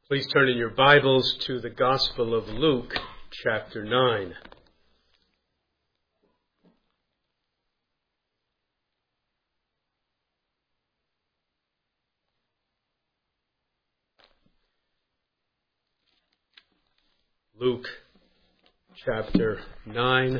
Please turn in your Bibles to the Gospel of Luke, chapter 9. Luke, chapter 9.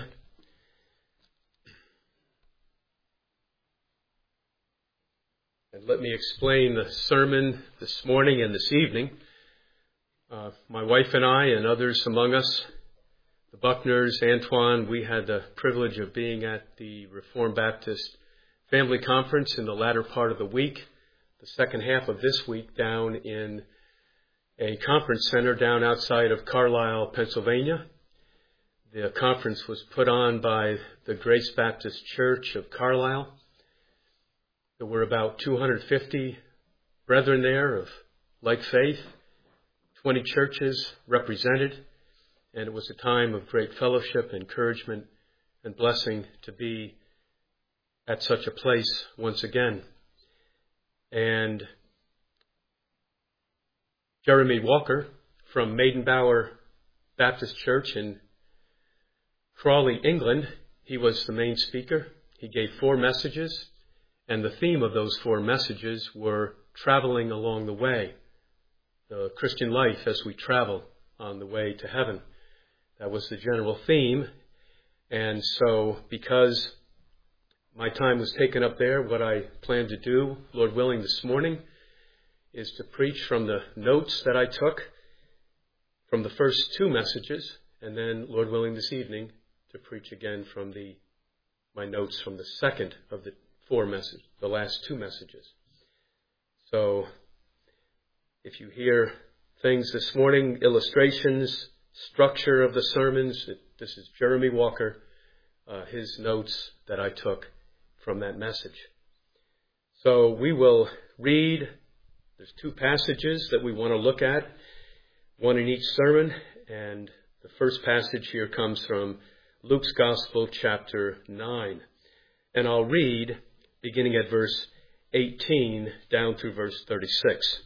And let me explain the sermon this morning and this evening. My wife and I and others among us, the Buckners, Antoine, we had the privilege of being at the Reformed Baptist Family Conference in the latter part of the week, the second half of this week, down in a conference center down outside of Carlisle, Pennsylvania. The conference was put on by the Grace Baptist Church of Carlisle. There were about 250 brethren there of like faith, 20 churches represented, and it was a time of great fellowship, encouragement, and blessing to be at such a place once again. And Jeremy Walker from Maidenbower Baptist Church in Crawley, England, he was the main speaker. He gave 4 messages, and the theme of those 4 messages were traveling along the way. The Christian life as we travel on the way to heaven. That was the general theme. And so, because my time was taken up there, what I plan to do, Lord willing, this morning, is to preach from the notes that I took from the first 2 messages, and then, Lord willing, this evening, to preach again from my notes from the second of the 4 messages, the last 2 messages. So, if you hear things this morning, illustrations, structure of the sermons, this is Jeremy Walker, his notes that I took from that message. So we will read, there's 2 passages that we want to look at, one in each sermon, and the first passage here comes from Luke's Gospel, chapter 9. And I'll read beginning at verse 18 down through verse 36.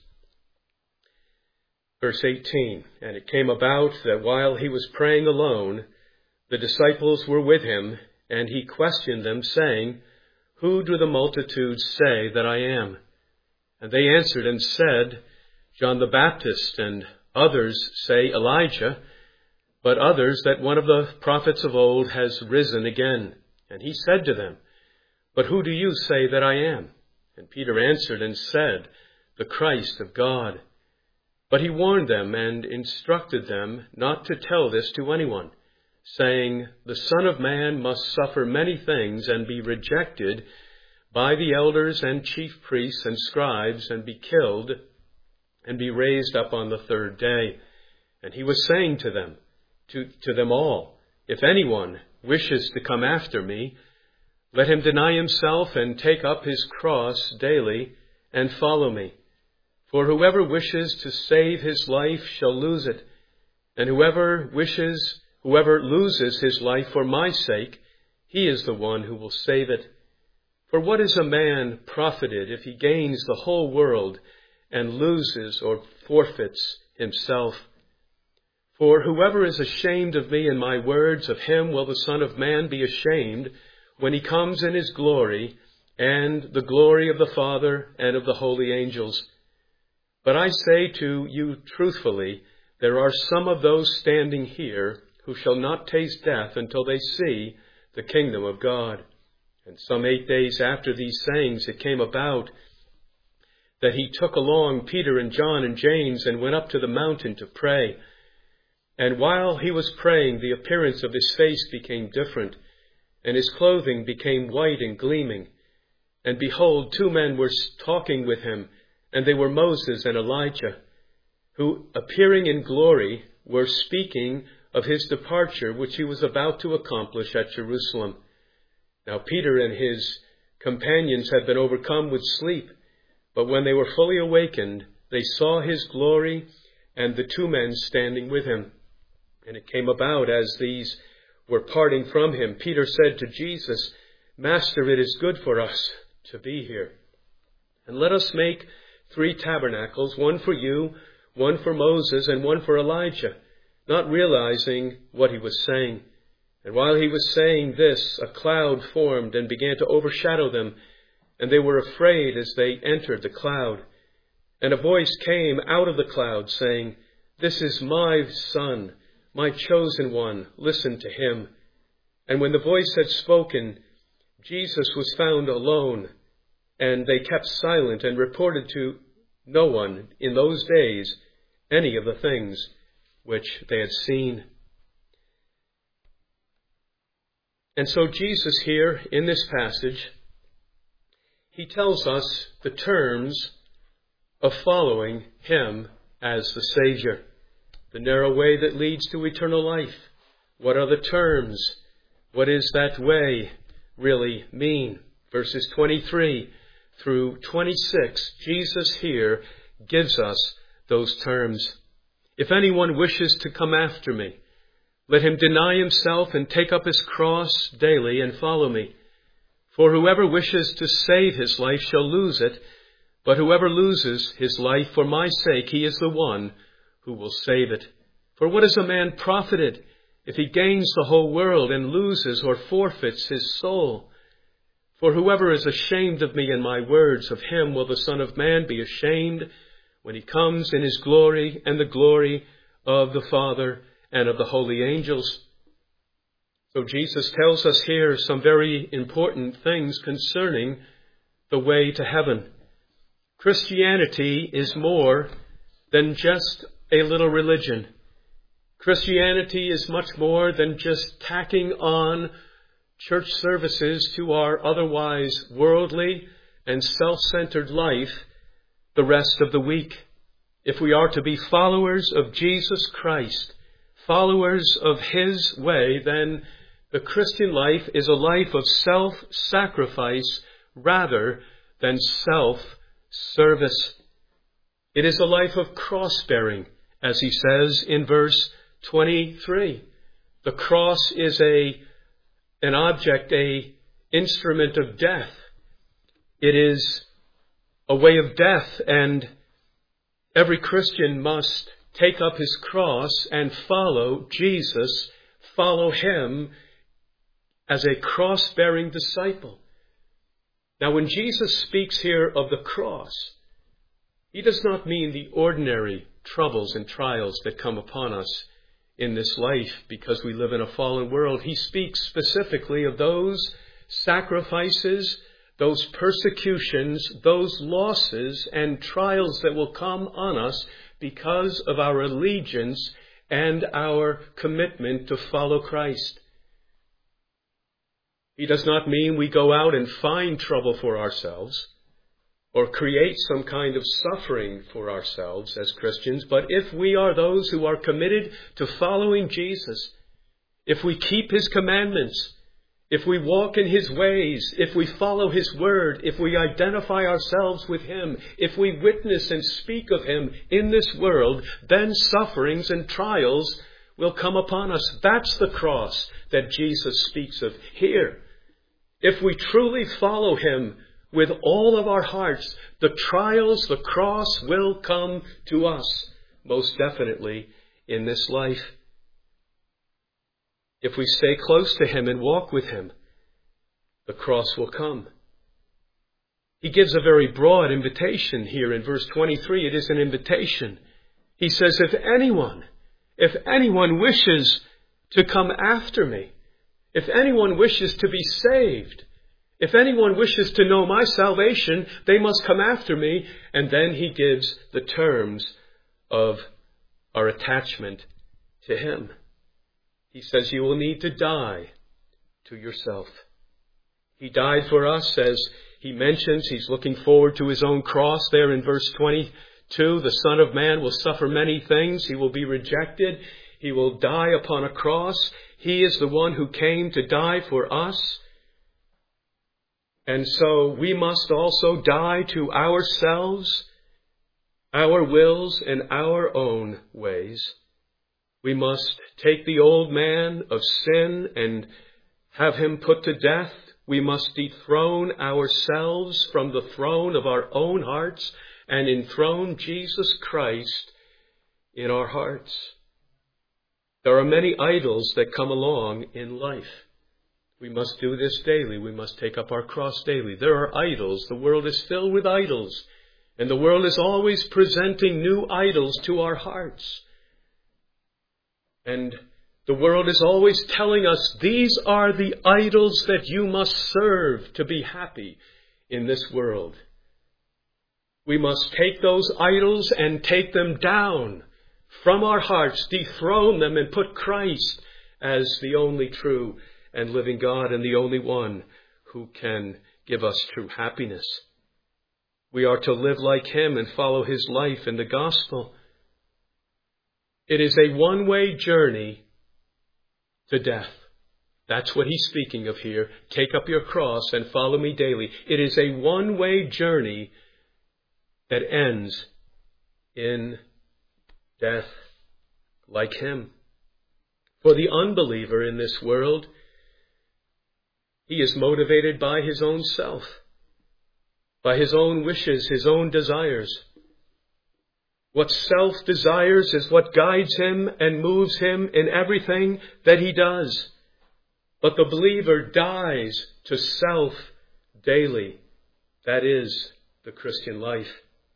Verse 18, and it came about that while he was praying alone, the disciples were with him, and he questioned them, saying, Who do the multitudes say that I am? And they answered and said, John the Baptist, and others say Elijah, but others that one of the prophets of old has risen again. And he said to them, But who do you say that I am? And Peter answered and said, The Christ of God. But he warned them and instructed them not to tell this to anyone, saying, The Son of Man must suffer many things and be rejected by the elders and chief priests and scribes and be killed and be raised up on the 3rd day. And he was saying to them, to them all, If anyone wishes to come after me, let him deny himself and take up his cross daily and follow me. For whoever wishes to save his life shall lose it, and whoever loses his life for my sake, he is the one who will save it. For what is a man profited if he gains the whole world and loses or forfeits himself? For whoever is ashamed of me and my words, of him will the Son of Man be ashamed when he comes in his glory and the glory of the Father and of the holy angels. But I say to you truthfully, there are some of those standing here who shall not taste death until they see the kingdom of God. And some 8 days after these sayings, it came about that he took along Peter and John and James and went up to the mountain to pray. And while he was praying, the appearance of his face became different, and his clothing became white and gleaming. And behold, 2 men were talking with him, and they were Moses and Elijah, who, appearing in glory, were speaking of his departure, which he was about to accomplish at Jerusalem. Now Peter and his companions had been overcome with sleep, but when they were fully awakened, they saw his glory and the 2 men standing with him. And it came about, as these were parting from him, Peter said to Jesus, Master, it is good for us to be here. And let us make 3 tabernacles, one for you, one for Moses and one for Elijah, not realizing what he was saying. And while he was saying this, a cloud formed and began to overshadow them, and they were afraid as they entered the cloud. And a voice came out of the cloud saying, "This is my Son, my chosen one. Listen to him." And when the voice had spoken, Jesus was found alone, and they kept silent and reported to no one in those days any of the things which they had seen. And so Jesus here in this passage, he tells us the terms of following him as the Savior. The narrow way that leads to eternal life. What are the terms? What does that way really mean? Verses 23 through 26, Jesus here gives us those terms. "If anyone wishes to come after me, let him deny himself and take up his cross daily and follow me. For whoever wishes to save his life shall lose it, but whoever loses his life for my sake, he is the one who will save it. For what is a man profited if he gains the whole world and loses or forfeits his soul? For whoever is ashamed of me and my words, of him will the Son of Man be ashamed when he comes in his glory and the glory of the Father and of the holy angels." So Jesus tells us here some very important things concerning the way to heaven. Christianity is more than just a little religion. Christianity is much more than just tacking on church services to our otherwise worldly and self-centered life the rest of the week. If we are to be followers of Jesus Christ, followers of his way, then the Christian life is a life of self-sacrifice rather than self-service. It is a life of cross-bearing, as he says in verse 23. The cross is an object, an instrument of death. It is a way of death, and every Christian must take up his cross and follow Jesus, follow him as a cross-bearing disciple. Now, when Jesus speaks here of the cross, he does not mean the ordinary troubles and trials that come upon us in this life because we live in a fallen world. He speaks specifically of those sacrifices, those persecutions, those losses and trials that will come on us because of our allegiance and our commitment to follow Christ. He does not mean we go out and find trouble for ourselves or create some kind of suffering for ourselves as Christians, but if we are those who are committed to following Jesus, if we keep his commandments, if we walk in his ways, if we follow his word, if we identify ourselves with him, if we witness and speak of him in this world, then sufferings and trials will come upon us. That's the cross that Jesus speaks of here. If we truly follow him with all of our hearts, the trials, the cross will come to us, most definitely in this life. If we stay close to him and walk with him, the cross will come. He gives a very broad invitation here in verse 23. It is an invitation. He says, if anyone wishes to come after me, if anyone wishes to be saved, if anyone wishes to know my salvation, they must come after me. And then he gives the terms of our attachment to him. He says you will need to die to yourself. He died for us, as he mentions. He's looking forward to his own cross there in verse 22. The Son of Man will suffer many things. He will be rejected. He will die upon a cross. He is the one who came to die for us. And so we must also die to ourselves, our wills, and our own ways. We must take the old man of sin and have him put to death. We must dethrone ourselves from the throne of our own hearts and enthrone Jesus Christ in our hearts. There are many idols that come along in life. We must do this daily. We must take up our cross daily. There are idols. The world is filled with idols. And the world is always presenting new idols to our hearts. And the world is always telling us, these are the idols that you must serve to be happy in this world. We must take those idols and take them down from our hearts, dethrone them, and put Christ as the only true and living God and the only one who can give us true happiness. We are to live like Him and follow His life in the gospel. It is a one-way journey to death. That's what He's speaking of here. Take up your cross and follow me daily. It is a one-way journey that ends in death like Him. For the unbeliever in this world, he is motivated by his own self, by his own wishes, his own desires. What self desires is what guides him and moves him in everything that he does. But the believer dies to self daily. That is the Christian life.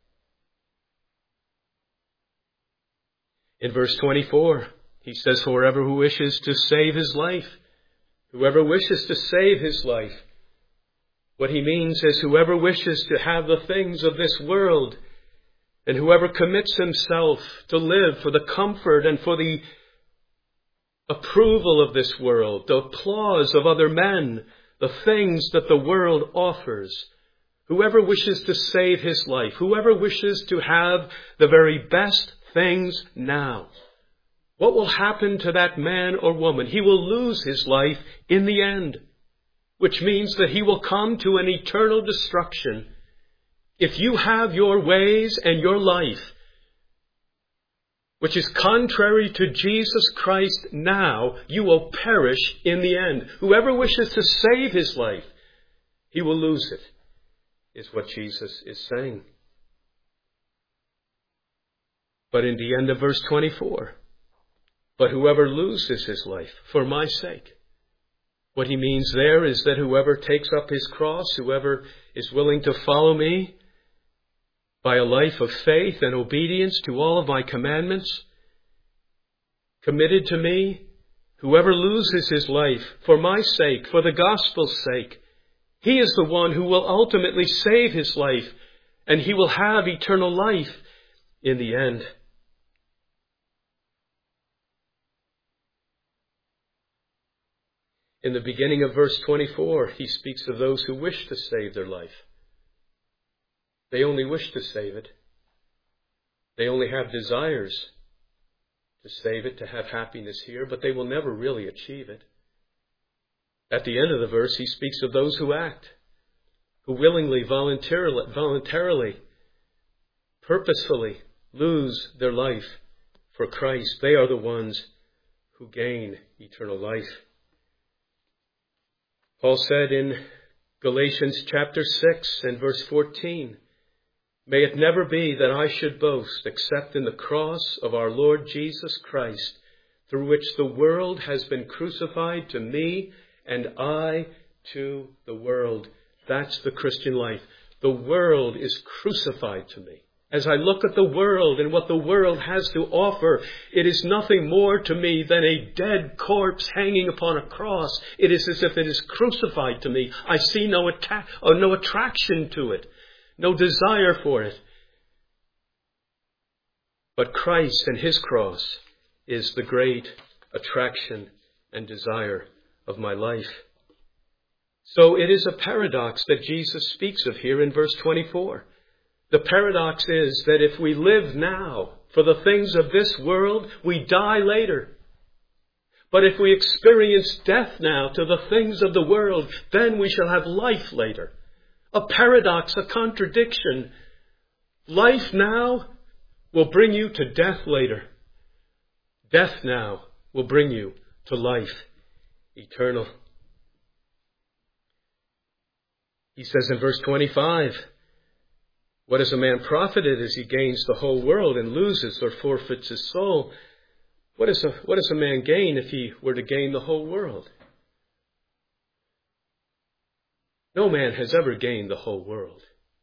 In verse 24, he says, whoever who wishes to save his life, whoever wishes to save his life. What he means is whoever wishes to have the things of this world, and whoever commits himself to live for the comfort and for the approval of this world, the applause of other men, the things that the world offers. Whoever wishes to save his life, whoever wishes to have the very best things now, what will happen to that man or woman? He will lose his life in the end, which means that he will come to an eternal destruction. If you have your ways and your life, which is contrary to Jesus Christ now, you will perish in the end. Whoever wishes to save his life, he will lose it, is what Jesus is saying. But in the end of verse 24, but whoever loses his life for my sake. What he means there is that whoever takes up his cross, whoever is willing to follow me by a life of faith and obedience to all of my commandments, committed to me, whoever loses his life for my sake, for the gospel's sake, he is the one who will ultimately save his life, and he will have eternal life in the end. In the beginning of verse 24, he speaks of those who wish to save their life. They only wish to save it. They only have desires to save it, to have happiness here, but they will never really achieve it. At the end of the verse, he speaks of those who act, who willingly, voluntarily, purposefully lose their life for Christ. They are the ones who gain eternal life. Paul said in Galatians chapter 6 and verse 14, may it never be that I should boast except in the cross of our Lord Jesus Christ, through which the world has been crucified to me and I to the world. That's the Christian life. The world is crucified to me. As I look at the world and what the world has to offer, it is nothing more to me than a dead corpse hanging upon a cross. It is as if it is crucified to me. I see no attraction to it, no desire for it. But Christ and his cross is the great attraction and desire of my life. So it is a paradox that Jesus speaks of here in verse 24. The paradox is that if we live now for the things of this world, we die later. But if we experience death now to the things of the world, then we shall have life later. A paradox, a contradiction. Life now will bring you to death later. Death now will bring you to life eternal. He says in verse 25, What is a man profited as he gains the whole world and loses or forfeits his soul? What does a man gain if he were to gain the whole world? No man has ever gained the whole world.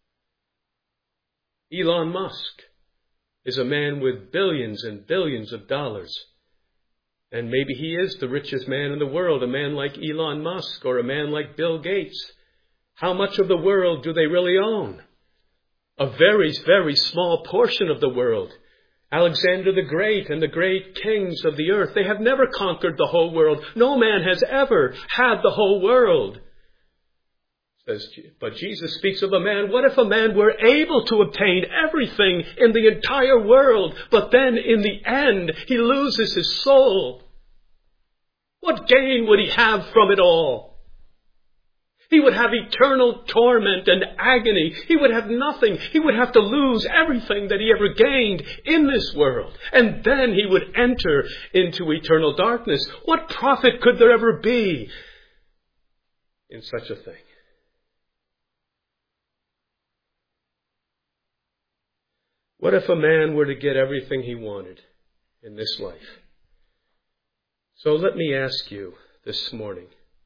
Elon Musk is a man with billions and billions of dollars. And maybe he is the richest man in the world, a man like Elon Musk or a man like Bill Gates. How much of the world do they really own? A very, very small portion of the world. Alexander the Great and the great kings of the earth, they have never conquered the whole world. No man has ever had the whole world. But Jesus speaks of a man. What if a man were able to obtain everything in the entire world, but then in the end he loses his soul? What gain would he have from it all? He would have eternal torment and agony. He would have nothing. He would have to lose everything that he ever gained in this world. And then he would enter into eternal darkness. What profit could there ever be in such a thing? What if a man were to get everything he wanted in this life? So let me ask you this morning,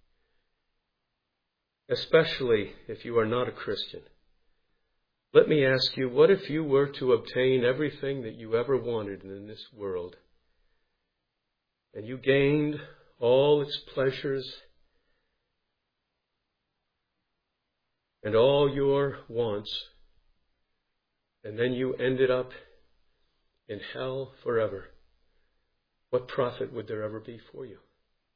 especially if you are not a Christian, let me ask you, what if you were to obtain everything that you ever wanted in this world, and you gained all its pleasures and all your wants, and then you ended up in hell forever? What profit would there ever be for you?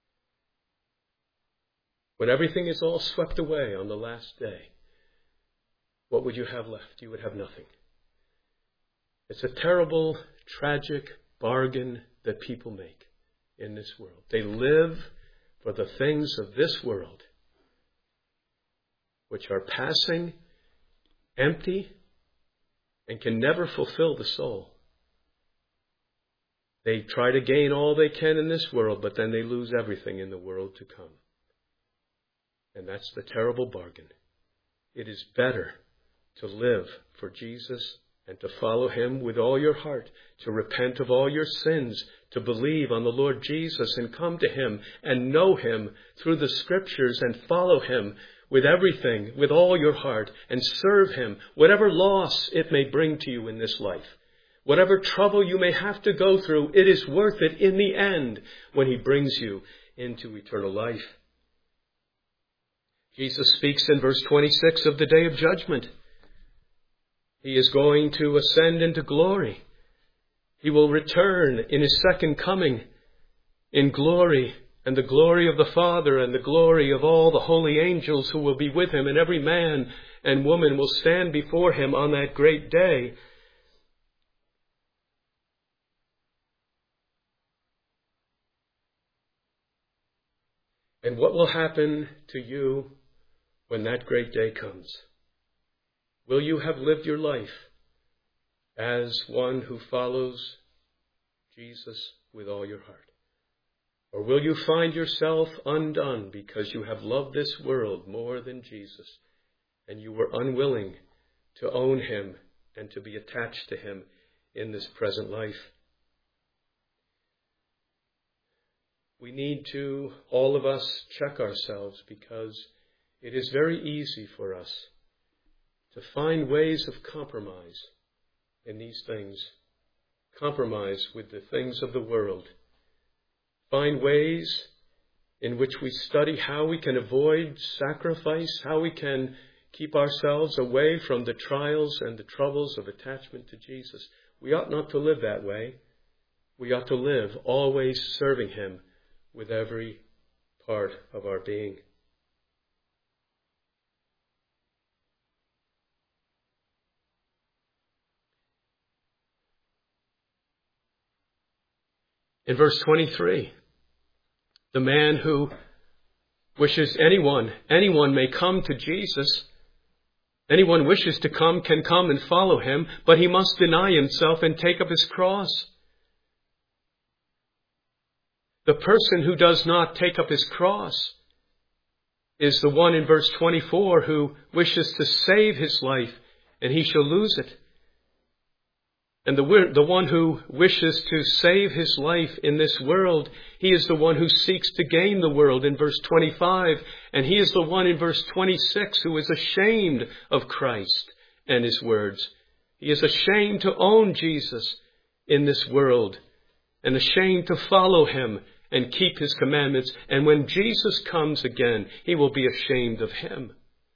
When everything is all swept away on the last day, what would you have left? You would have nothing. It's a terrible, tragic bargain that people make in this world. They live for the things of this world, which are passing, empty, and can never fulfill the soul. They try to gain all they can in this world, but then they lose everything in the world to come. And that's the terrible bargain. It is better to live for Jesus and to follow him with all your heart, to repent of all your sins, to believe on the Lord Jesus and come to him and know him through the scriptures and follow him with everything, with all your heart, and serve him, whatever loss it may bring to you in this life. Whatever trouble you may have to go through, it is worth it in the end when he brings you into eternal life. Jesus speaks in verse 26 of the day of judgment. He is going to ascend into glory. He will return in his second coming in glory, and the glory of the Father and the glory of all the holy angels who will be with him, and every man and woman will stand before him on that great day. And what will happen to you when that great day comes? Will you have lived your life as one who follows Jesus with all your heart? Or will you find yourself undone because you have loved this world more than Jesus, and you were unwilling to own him and to be attached to him in this present life? We need to, all of us, check ourselves, because it is very easy for us to find ways of compromise in these things. Compromise with the things of the world. Find ways in which we study how we can avoid sacrifice, how we can keep ourselves away from the trials and the troubles of attachment to Jesus. We ought not to live that way. We ought to live always serving him with every part of our being. In verse 23, the man who wishes anyone may come to Jesus. Anyone wishes to come can come and follow him, but he must deny himself and take up his cross. The person who does not take up his cross is the one in verse 24 who wishes to save his life and he shall lose it. And the one who wishes to save his life in this world, he is the one who seeks to gain the world in verse 25. And he is the one in verse 26 who is ashamed of Christ and his words. He is ashamed to own Jesus in this world and ashamed to follow him and keep his commandments. And when Jesus comes again, he will be ashamed of him.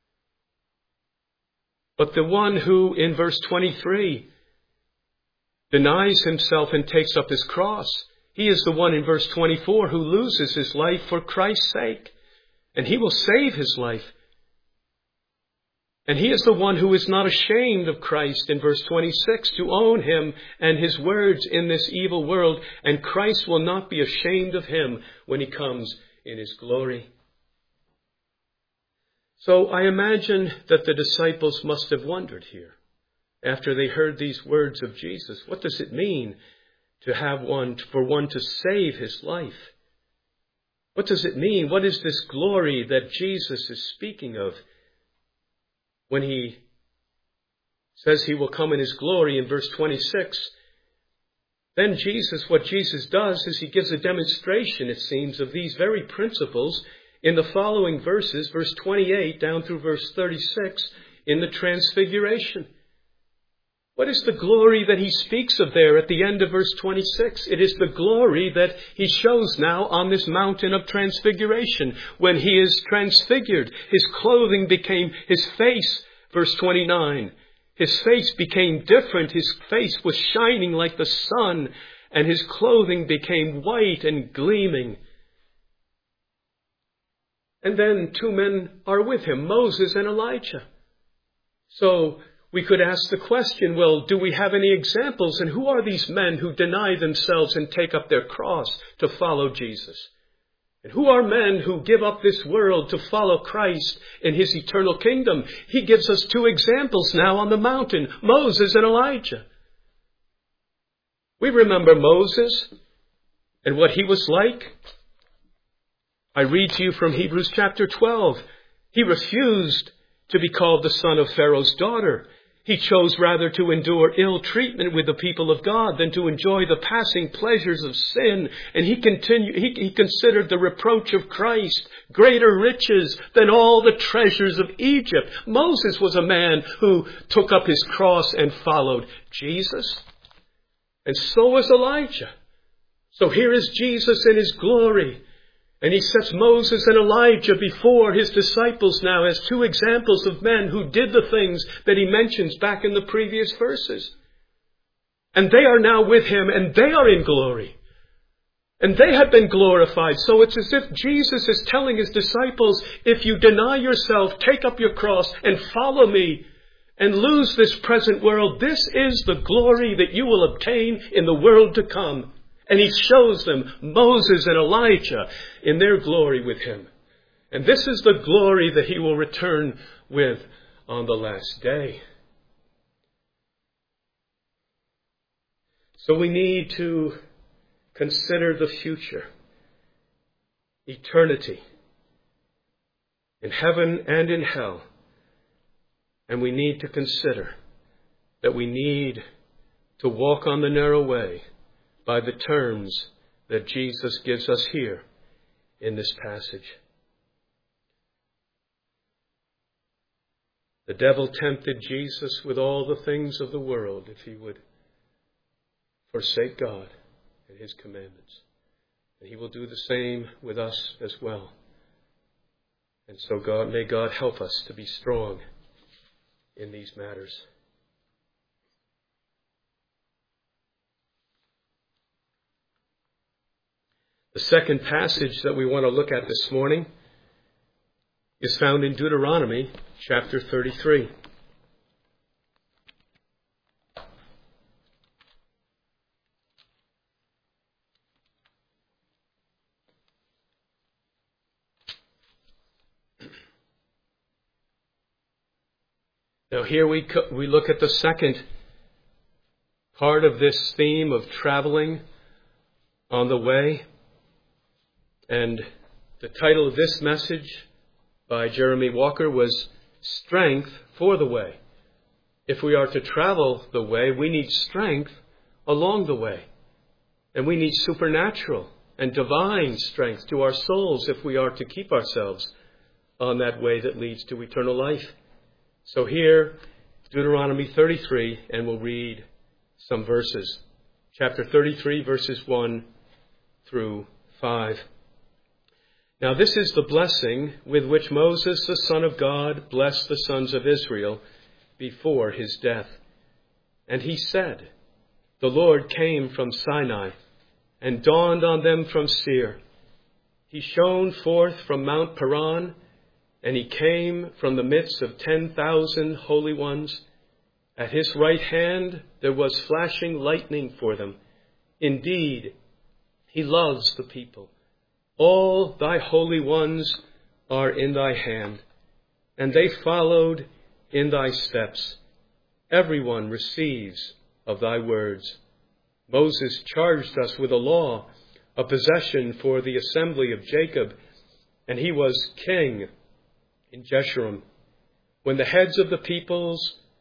But the one who, in verse 23, denies himself and takes up his cross, he is the one in verse 24 who loses his life for Christ's sake. And he will save his life. And he is the one who is not ashamed of Christ in verse 26 to own him and his words in this evil world. And Christ will not be ashamed of him when he comes in his glory. So I imagine that the disciples must have wondered here after they heard these words of Jesus. What does it mean for one to save his life? What does it mean? What is this glory that Jesus is speaking of when he says he will come in his glory in verse 26? Then what Jesus does is he gives a demonstration, it seems, of these very principles in the following verses, verse 28 down through verse 36, in the Transfiguration. What is the glory that he speaks of there at the end of verse 26? It is the glory that he shows now on this mountain of transfiguration. When he is transfigured, his clothing became his face, verse 29. His face became different. His face was shining like the sun, and his clothing became white and gleaming. And then two men are with him, Moses and Elijah. So we could ask the question, well, do we have any examples? And who are these men who deny themselves and take up their cross to follow Jesus? And who are men who give up this world to follow Christ in his eternal kingdom? He gives us two examples now on the mountain, Moses and Elijah. We remember Moses and what he was like. I read to you from Hebrews chapter 12. He refused to be called the son of Pharaoh's daughter. He chose rather to endure ill treatment with the people of God than to enjoy the passing pleasures of sin. And he considered the reproach of Christ greater riches than all the treasures of Egypt. Moses was a man who took up his cross and followed Jesus. And so was Elijah. So here is Jesus in his glory. And he sets Moses and Elijah before his disciples now as two examples of men who did the things that he mentions back in the previous verses. And they are now with him, and they are in glory. And they have been glorified. So it's as if Jesus is telling his disciples, if you deny yourself, take up your cross and follow me and lose this present world, this is the glory that you will obtain in the world to come. And he shows them Moses and Elijah in their glory with him. And this is the glory that he will return with on the last day. So we need to consider the future, eternity, in heaven and in hell. And we need to consider that we need to walk on the narrow way by the terms that Jesus gives us here in this passage. The devil tempted Jesus with all the things of the world if he would forsake God and his commandments. And he will do the same with us as well. And so may God help us to be strong in these matters. The second passage that we want to look at this morning is found in Deuteronomy chapter 33. Now here we look at the second part of this theme of traveling on the way. And the title of this message by Jeremy Walker was Strength for the Way. if we are to travel the way, we need strength along the way. And we need supernatural and divine strength to our souls if we are to keep ourselves on that way that leads to eternal life. So here, Deuteronomy 33, and we'll read some verses. Chapter 33, verses 1 through 5. Now this is the blessing with which Moses, the Son of God, blessed the sons of Israel before his death. And he said, the Lord came from Sinai and dawned on them from Seir. He shone forth from Mount Paran, and he came from the midst of 10,000 holy ones. At his right hand there was flashing lightning for them. Indeed, he loves the people. All thy holy ones are in thy hand, and they followed in thy steps. Everyone receives of thy words. Moses charged us with a law, a possession for the assembly of Jacob, and he was king in Jeshurun. When the heads of the people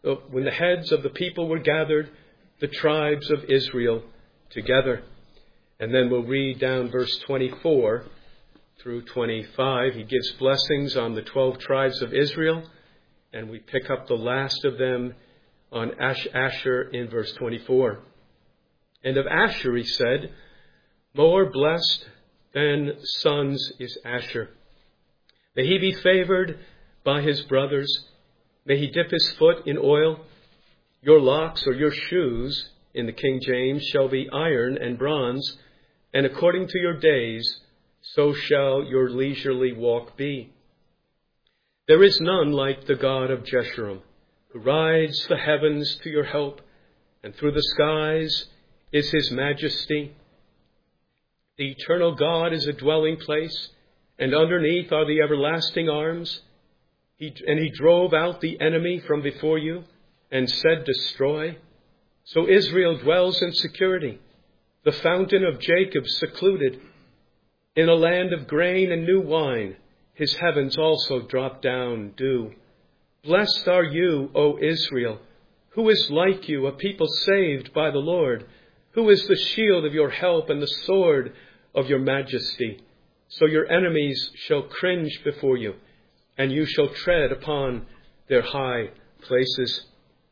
were gathered, the tribes of Israel together. And then we'll read down verse 24 through 25. He gives blessings on the 12 tribes of Israel, and we pick up the last of them on Asher in verse 24. And of Asher he said, more blessed than sons is Asher. May he be favored by his brothers. May he dip his foot in oil. Your locks or your shoes, in the King James, shall be iron and bronze, and according to your days, so shall your leisurely walk be. There is none like the God of Jeshurun, who rides the heavens to your help, and through the skies is his majesty. The eternal God is a dwelling place, and underneath are the everlasting arms. He drove out the enemy from before you, and said, destroy. So Israel dwells in security, the fountain of Jacob secluded. In a land of grain and new wine, his heavens also drop down dew. Blessed are you, O Israel. Who is like you, a people saved by the Lord? Who is the shield of your help and the sword of your majesty? So your enemies shall cringe before you, and you shall tread upon their high places.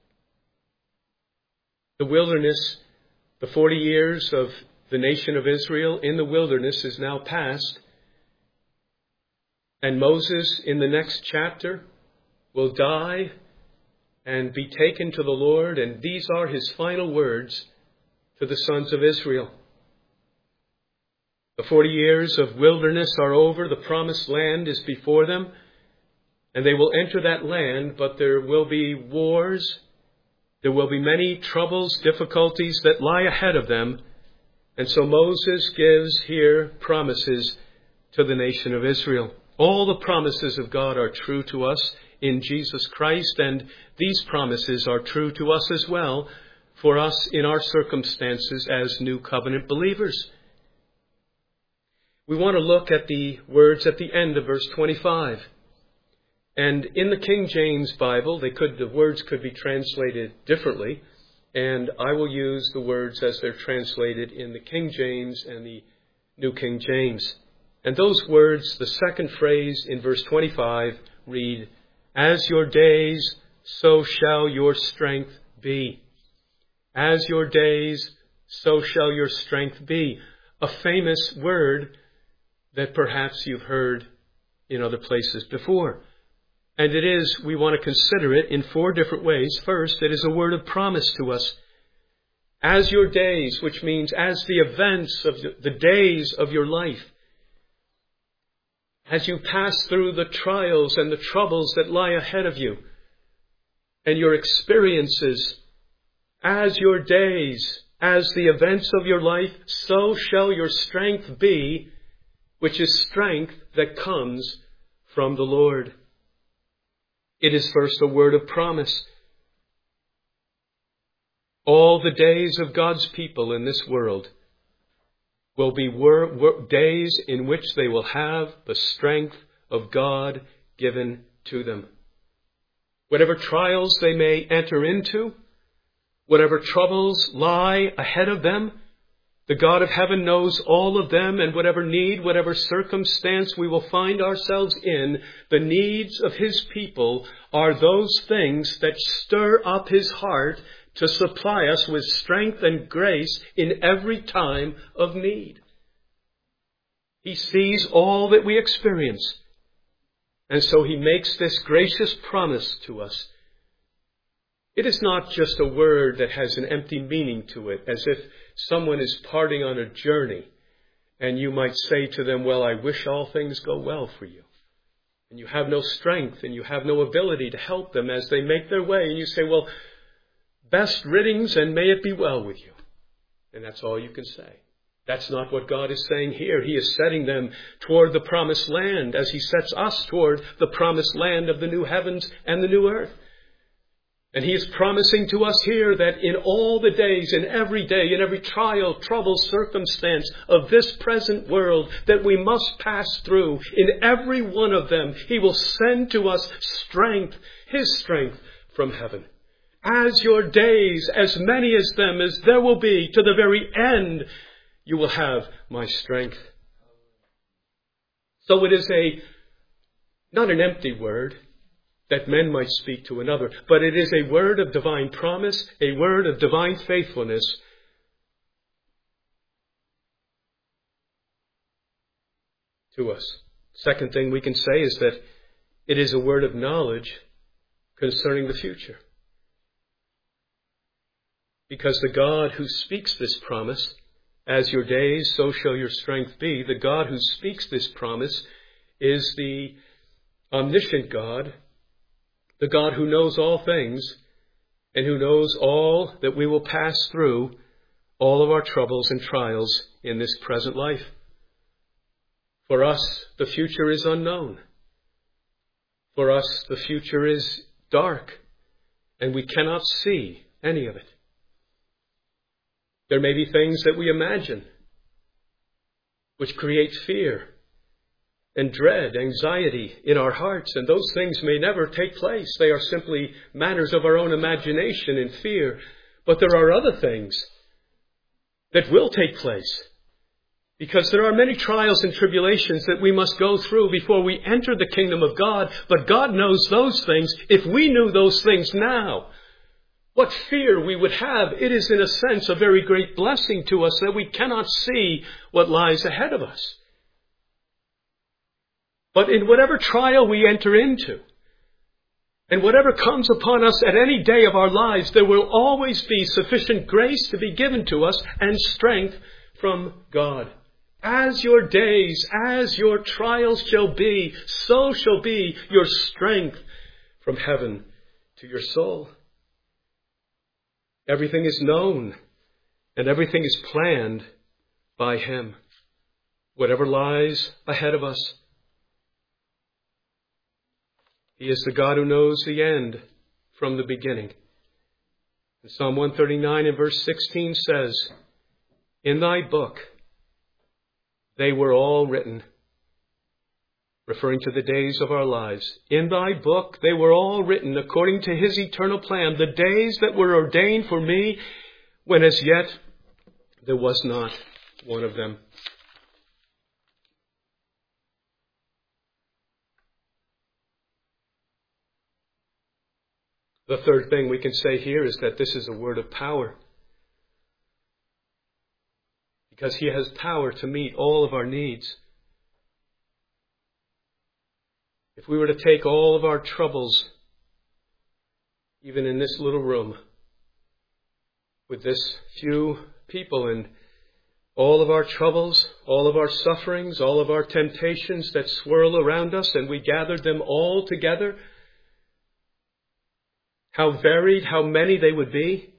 The wilderness, the 40 years of the nation of Israel in the wilderness is now past. And Moses, in the next chapter, will die and be taken to the Lord. And these are his final words to the sons of Israel. The 40 years of wilderness are over. The promised land is before them. And they will enter that land, but there will be wars. There will be many troubles, difficulties that lie ahead of them. And so Moses gives here promises to the nation of Israel. All the promises of God are true to us in Jesus Christ, and these promises are true to us as well for us in our circumstances as new covenant believers. We want to look at the words at the end of verse 25. And in the King James Bible, the words could be translated differently, and I will use the words as they're translated in the King James and the New King James. And those words, the second phrase in verse 25, read, as your days, so shall your strength be. As your days, so shall your strength be. A famous word that perhaps you've heard in other places before. And it is, we want to consider it in 4 different ways. First, it is a word of promise to us. As your days, which means as the events of the days of your life, as you pass through the trials and the troubles that lie ahead of you, and your experiences, as your days, as the events of your life, so shall your strength be, which is strength that comes from the Lord. It is first a word of promise. All the days of God's people in this world will be days in which they will have the strength of God given to them. whatever trials they may enter into, whatever troubles lie ahead of them, the God of heaven knows all of them, and whatever need, whatever circumstance we will find ourselves in, the needs of his people are those things that stir up his heart to supply us with strength and grace in every time of need. He sees all that we experience, and so he makes this gracious promise to us. It is not just a word that has an empty meaning to it, as if someone is parting on a journey, and you might say to them, well, I wish all things go well for you. And you have no strength, and you have no ability to help them as they make their way. And you say, well, best riddance, and may it be well with you. And that's all you can say. That's not what God is saying here. He is setting them toward the promised land, as he sets us toward the promised land of the new heavens and the new earth. And he is promising to us here that in all the days, in every day, in every trial, trouble, circumstance of this present world that we must pass through, in every one of them, he will send to us strength, his strength from heaven. As your days, as many as them as there will be, to the very end, you will have my strength. So it is not an empty word that men might speak to another, but it is a word of divine promise, a word of divine faithfulness to us. Second thing we can say is that it is a word of knowledge concerning the future. Because the God who speaks this promise, as your days, so shall your strength be, the God who speaks this promise is the omniscient God, the God who knows all things, and who knows all that we will pass through, all of our troubles and trials in this present life. For us, the future is unknown. For us, the future is dark, and we cannot see any of it. There may be things that we imagine which create fear and dread, anxiety in our hearts, and those things may never take place. They are simply matters of our own imagination and fear. But there are other things that will take place, because there are many trials and tribulations that we must go through before we enter the kingdom of God. But God knows those things. If we knew those things now, what fear we would have. It is in a sense a very great blessing to us that we cannot see what lies ahead of us. But in whatever trial we enter into, and whatever comes upon us at any day of our lives, there will always be sufficient grace to be given to us and strength from God. As your days, as your trials shall be, so shall be your strength from heaven to your soul. Everything is known and everything is planned by him. Whatever lies ahead of us, he is the God who knows the end from the beginning. And Psalm 139 and verse 16 says, in thy book they were all written, referring to the days of our lives. In thy book they were all written according to his eternal plan, the days that were ordained for me, when as yet there was not one of them. The third thing we can say here is that this is a word of power, because he has power to meet all of our needs. If we were to take all of our troubles, even in this little room, with this few people, and all of our troubles, all of our sufferings, all of our temptations that swirl around us, and we gathered them all together, how varied, how many they would be.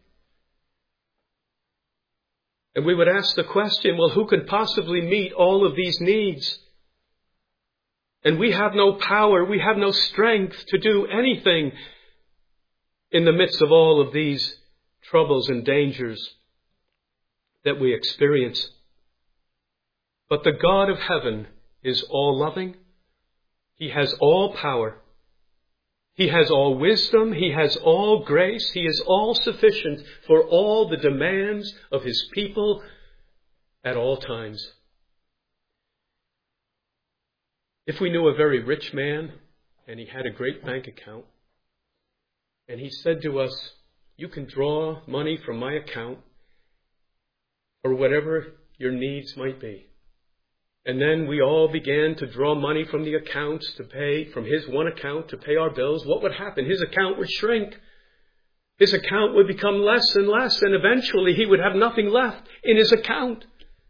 And we would ask the question, well, who could possibly meet all of these needs? And we have no power, we have no strength to do anything in the midst of all of these troubles and dangers that we experience. But the God of heaven is all loving. He has all power. He has all wisdom. He has all grace. He is all sufficient for all the demands of his people at all times. If we knew a very rich man and he had a great bank account and he said to us, you can draw money from my account for whatever your needs might be. And then we all began to draw money from the accounts to pay, from his one account to pay our bills. What would happen? His account would shrink. His account would become less and less, and eventually he would have nothing left in his account.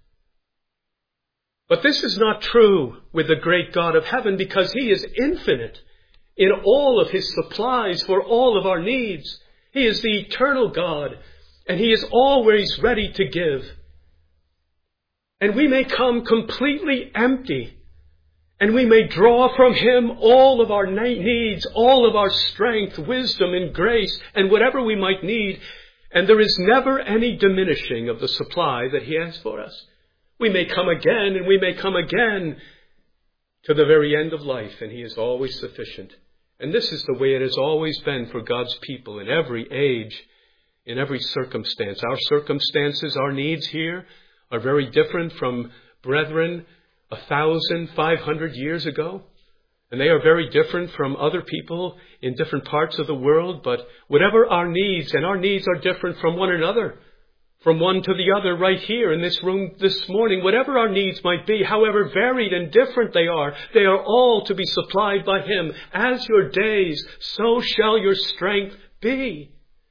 But this is not true with the great God of heaven, because he is infinite in all of his supplies for all of our needs. He is the eternal God, and he is always ready to give. And we may come completely empty, and we may draw from him all of our needs, all of our strength, wisdom, and grace, and whatever we might need. And there is never any diminishing of the supply that he has for us. We may come again, and we may come again to the very end of life, and he is always sufficient. And this is the way it has always been for God's people in every age, in every circumstance. Our circumstances, our needs here are very different from brethren 1,500 years ago. And they are very different from other people in different parts of the world. But whatever our needs, and our needs are different from one another, from one to the other right here in this room this morning, whatever our needs might be, however varied and different they are all to be supplied by him. As your days, so shall your strength be.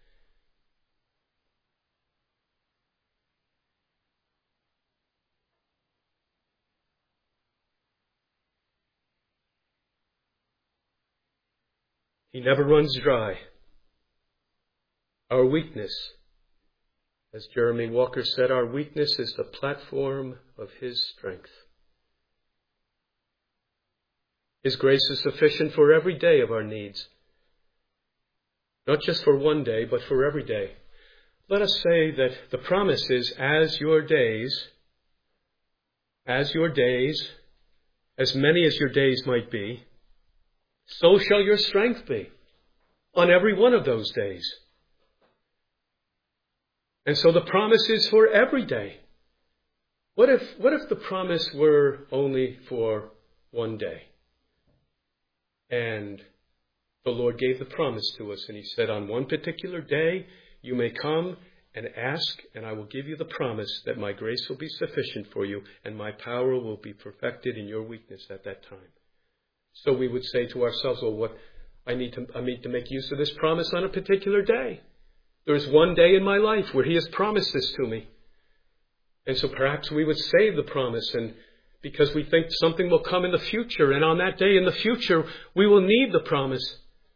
He never runs dry. Our weakness, as Jeremy Walker said, our weakness is the platform of his strength. His grace is sufficient for every day of our needs. Not just for one day, but for every day. Let us say that the promise is, as your days, as many as your days might be, so shall your strength be on every one of those days. And so the promise is for every day. What if the promise were only for one day? And the Lord gave the promise to us, and he said, on one particular day, you may come and ask, and I will give you the promise that my grace will be sufficient for you, and my power will be perfected in your weakness at that time. So we would say to ourselves, well, I need to make use of this promise on a particular day. There is one day in my life where he has promised this to me. And so perhaps we would save the promise, and because we think something will come in the future, and on that day in the future, we will need the promise.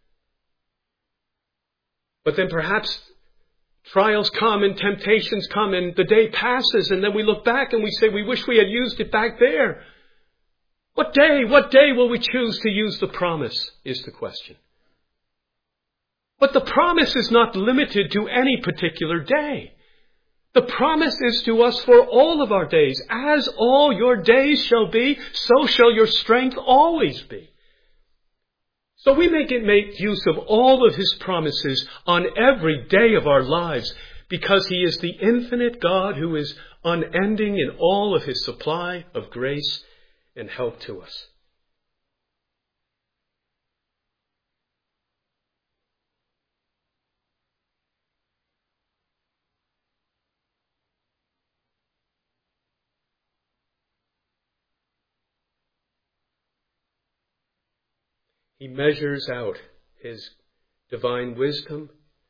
But then perhaps trials come and temptations come, and the day passes, and then we look back and we say, we wish we had used it back there. What day will we choose to use the promise, is the question. But the promise is not limited to any particular day. The promise is to us for all of our days. As all your days shall be, so shall your strength always be. So we make use of all of his promises on every day of our lives, because he is the infinite God who is unending in all of his supply of grace and help to us. He measures out his divine wisdom,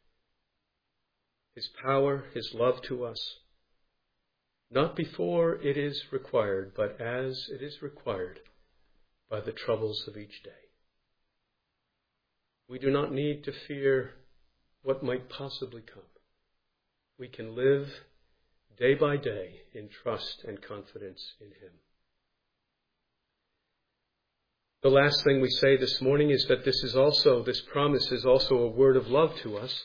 his power, his love to us, not before it is required, but as it is required by the troubles of each day. We do not need to fear what might possibly come. We can live day by day in trust and confidence in him. The last thing we say this morning is that this promise is also a word of love to us.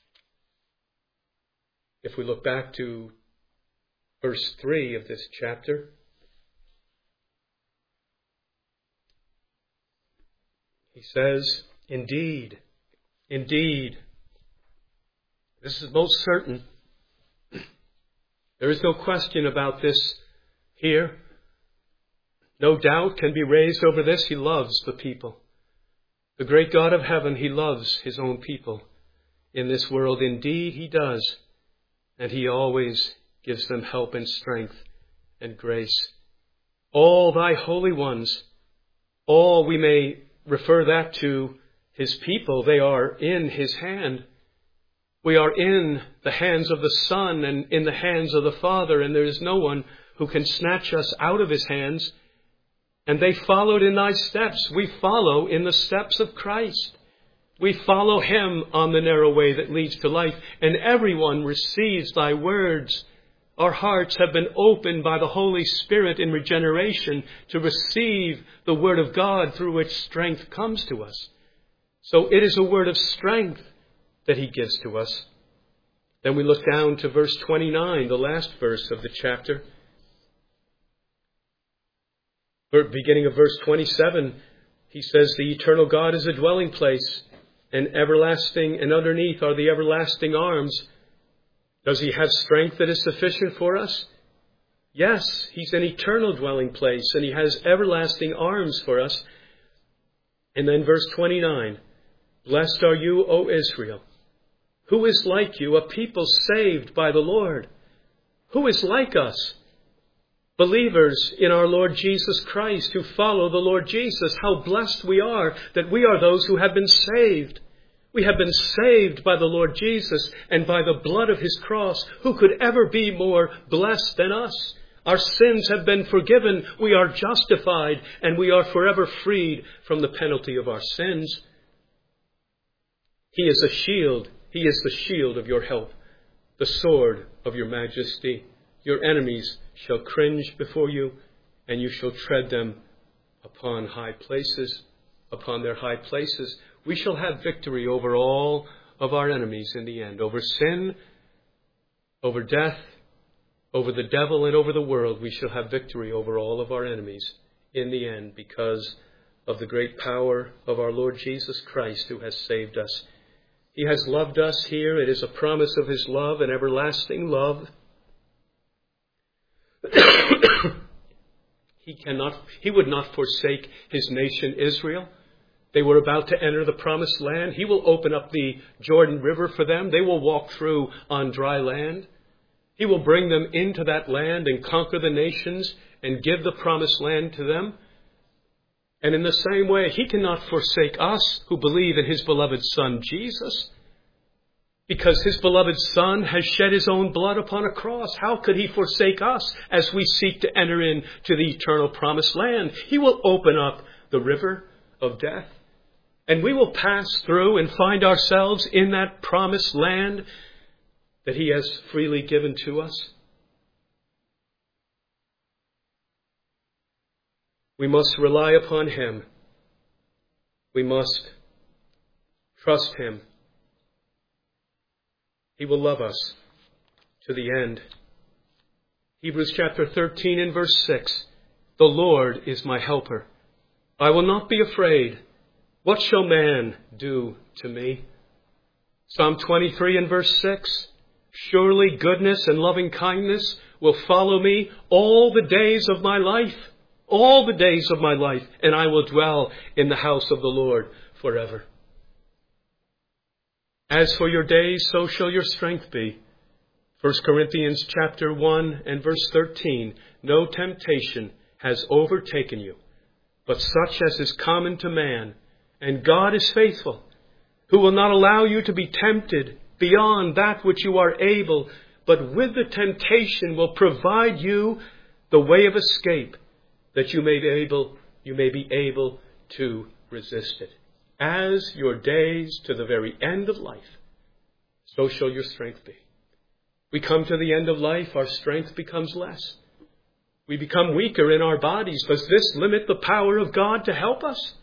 If we look back to verse 3 of this chapter, he says, Indeed, indeed, this is most certain. There is no question about this here. No doubt can be raised over this. He loves the people. The great God of heaven, He loves His own people in this world. Indeed, He does. And He always gives them help and strength and grace. All thy holy ones, all we may refer that to His people. They are in His hand. We are in the hands of the Son and in the hands of the Father, and there is no one who can snatch us out of His hands. And they followed in thy steps. We follow in the steps of Christ. We follow Him on the narrow way that leads to life, and everyone receives thy words. Our hearts have been opened by the Holy Spirit in regeneration to receive the Word of God through which strength comes to us. So it is a word of strength that He gives to us. Then we look down to verse 29, the last verse of the chapter. Beginning of verse 27, he says, the eternal God is a dwelling place, and everlasting, and underneath are the everlasting arms. Does He have strength that is sufficient for us? Yes, He's an eternal dwelling place, and He has everlasting arms for us. And then verse 29, blessed are you, O Israel. Who is like you, a people saved by the Lord? Who is like us? Believers in our Lord Jesus Christ who follow the Lord Jesus. How blessed we are that we are those who have been saved. We have been saved by the Lord Jesus and by the blood of His cross. Who could ever be more blessed than us? Our sins have been forgiven. We are justified, and we are forever freed from the penalty of our sins. He is a shield. He is the shield of your help, the sword of your majesty. Your enemies shall cringe before you, and you shall tread them upon high places, upon their high places. We shall have victory over all of our enemies in the end, over sin, over death, over the devil, and over the world. We shall have victory over all of our enemies in the end because of the great power of our Lord Jesus Christ who has saved us. He has loved us here. It is a promise of His love, an everlasting love. He would not forsake His nation Israel. They were about to enter the promised land. He will open up the Jordan River for them. They will walk through on dry land. He will bring them into that land and conquer the nations and give the promised land to them. And in the same way, He cannot forsake us who believe in His beloved Son, Jesus. Because His beloved Son has shed His own blood upon a cross. How could He forsake us as we seek to enter into the eternal promised land? He will open up the river of death, and we will pass through and find ourselves in that promised land that He has freely given to us. We must rely upon Him. We must trust Him. He will love us to the end. Hebrews chapter 13 and verse 6. The Lord is my helper. I will not be afraid. What shall man do to me? Psalm 23 and verse 6. Surely goodness and loving kindness will follow me all the days of my life. All the days of my life. And I will dwell in the house of the Lord forever. As for your days, so shall your strength be. 1 Corinthians chapter 1 and verse 13. No temptation has overtaken you, but such as is common to man. And God is faithful, who will not allow you to be tempted beyond that which you are able, but with the temptation will provide you the way of escape, that you may be able to resist it. As your days to the very end of life, so shall your strength be. We come to the end of life, our strength becomes less. We become weaker in our bodies. Does this limit the power of God to help us?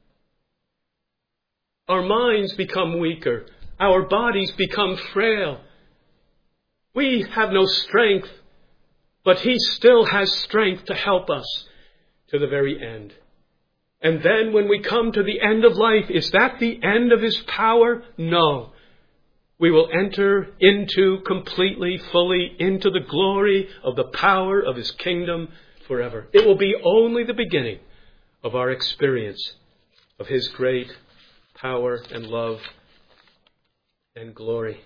Our minds become weaker. Our bodies become frail. We have no strength, but He still has strength to help us to the very end. And then when we come to the end of life, is that the end of his power? No. We will enter completely, fully into the glory of the power of his kingdom forever. It will be only the beginning of our experience of his great power and love and glory.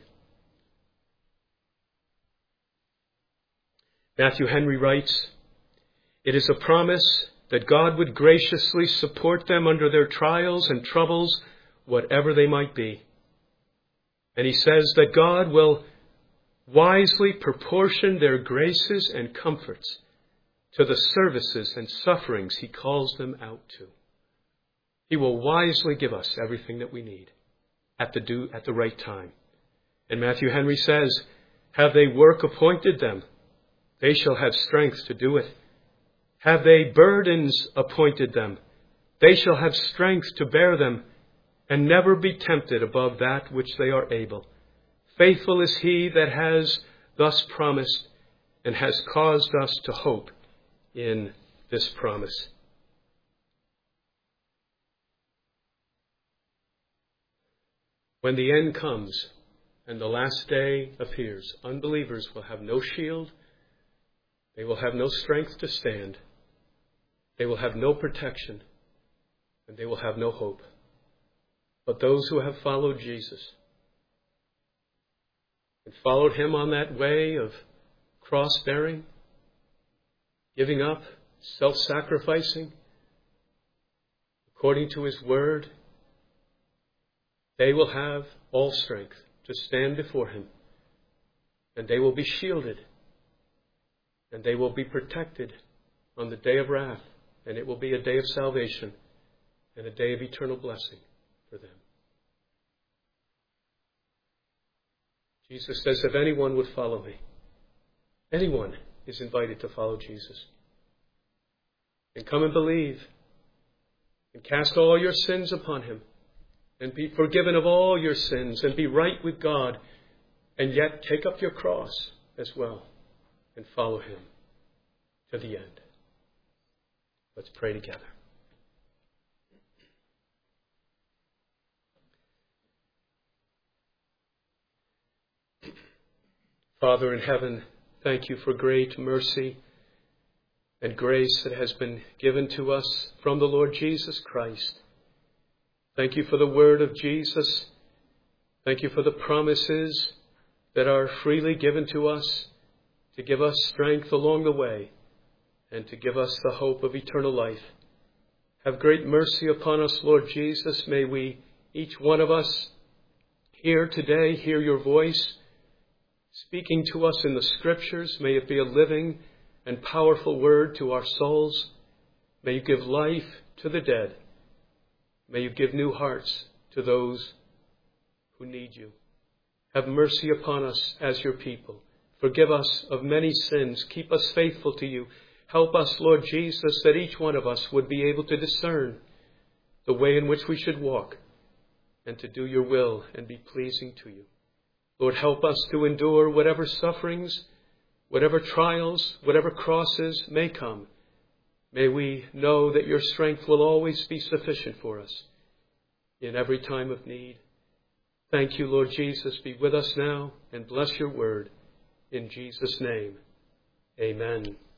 Matthew Henry writes, "It is a promise that God would graciously support them under their trials and troubles, whatever they might be. And he says that God will wisely proportion their graces and comforts to the services and sufferings he calls them out to. He will wisely give us everything that we need at the right time." And Matthew Henry says, "Have they work appointed them? They shall have strength to do it. Have they burdens appointed them? They shall have strength to bear them, and never be tempted above that which they are able. Faithful is he that has thus promised, and has caused us to hope in this promise." When the end comes and the last day appears, unbelievers will have no shield. They will have no strength to stand. They will have no protection. And they will have no hope. But those who have followed Jesus and followed him on that way of cross-bearing, giving up, self-sacrificing, according to his word, they will have all strength to stand before him. And they will be shielded. And they will be protected on the day of wrath. And it will be a day of salvation and a day of eternal blessing for them. Jesus says, if anyone would follow me, anyone is invited to follow Jesus. And come and believe. And cast all your sins upon him. And be forgiven of all your sins. And be right with God. And yet take up your cross as well. And follow him to the end. Let's pray together. Father in heaven, thank you for great mercy and grace that has been given to us from the Lord Jesus Christ. Thank you for the word of Jesus. Thank you for the promises that are freely given to us to give us strength along the way and to give us the hope of eternal life. Have great mercy upon us, Lord Jesus. May we, each one of us here today, hear your voice speaking to us in the Scriptures. May it be a living and powerful word to our souls. May you give life to the dead. May you give new hearts to those who need you. Have mercy upon us as your people. Forgive us of many sins. Keep us faithful to you. Help us, Lord Jesus, that each one of us would be able to discern the way in which we should walk and to do your will and be pleasing to you. Lord, help us to endure whatever sufferings, whatever trials, whatever crosses may come. May we know that your strength will always be sufficient for us in every time of need. Thank you, Lord Jesus. Be with us now and bless your word. In Jesus' name, amen.